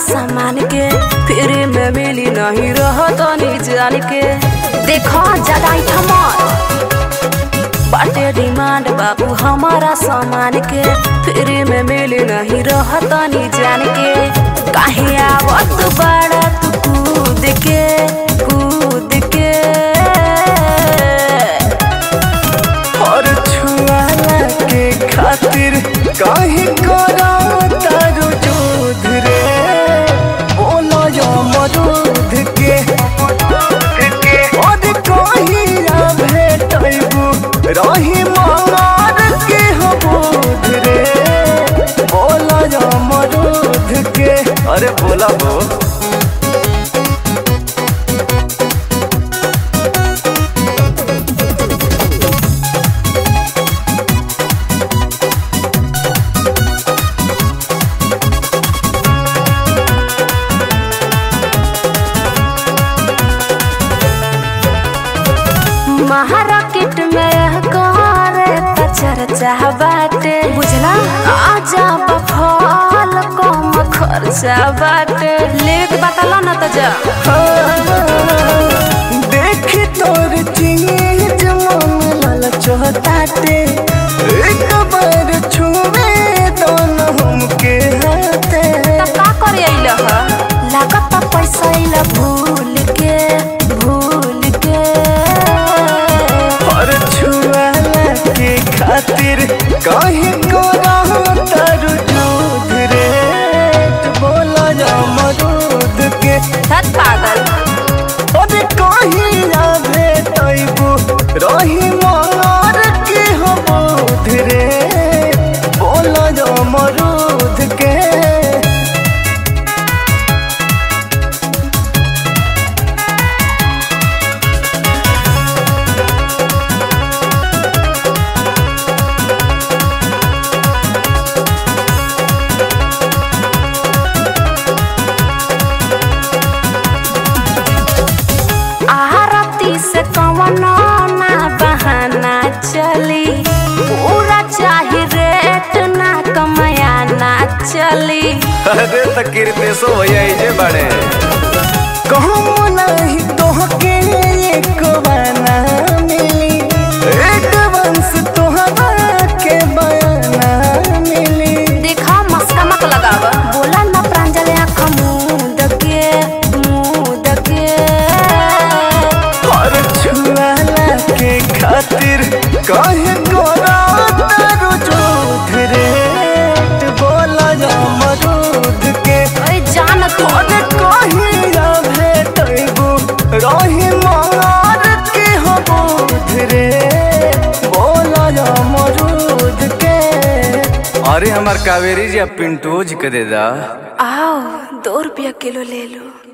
सामान के, फिर में मिली नहीं रहत नी जान के। देखो ज्यादा बाटे डिमांड बाबू हमारा सामान के, फिर में मिली नहीं रहत नी जान के। काहे आवत बड़ा तू कूद के और छुआला के खातिर काहे करा तारू दूध रे। बोलो यो मरूद के और कहिया भेटैबू रही मार के हबूद रे। बोलो यो मरूद के, अरे बोला हो। मार्केट में करे त चर्चा बाटे, बुझला आजा बफल कम खर्चा बाटे। लेट बतला न त जा देख तोर चीज मन ललचताटे, एक बार छुए तो न हमके हाथे। त का करे अइला ह, लागत पैसा अइला भूल के और छुआला के खातिर काहे कोरा तारू दूध रे। बोला जा मरूद के, धत पागल। और कहिया भेटैबू रही मार के हबूद रे। बोला जा मरूद के। से कवनो ना बहाना चली, पूरा चाही रेट ना कमाया ना चली। अरे तकीर पेशो भैया इजे बड़े कहूँ नहीं तोहके एक बना मिली, एक वंश तोहरा के बयाना मिली। देखा मस्का मत लगावा, बोला ना प्रांजल आँख मूंद के और छुआला के खातिर काहे कोरा तारू दूध रे। बोला जा मरूद के, जान तू और कहिया भेटैबू रही मार के हबूद रे। बोला जा मरूद के। अरे हमार कावेरी जी पिंटू जी के दे दा। आओ 2 रुपया किलो ले लो।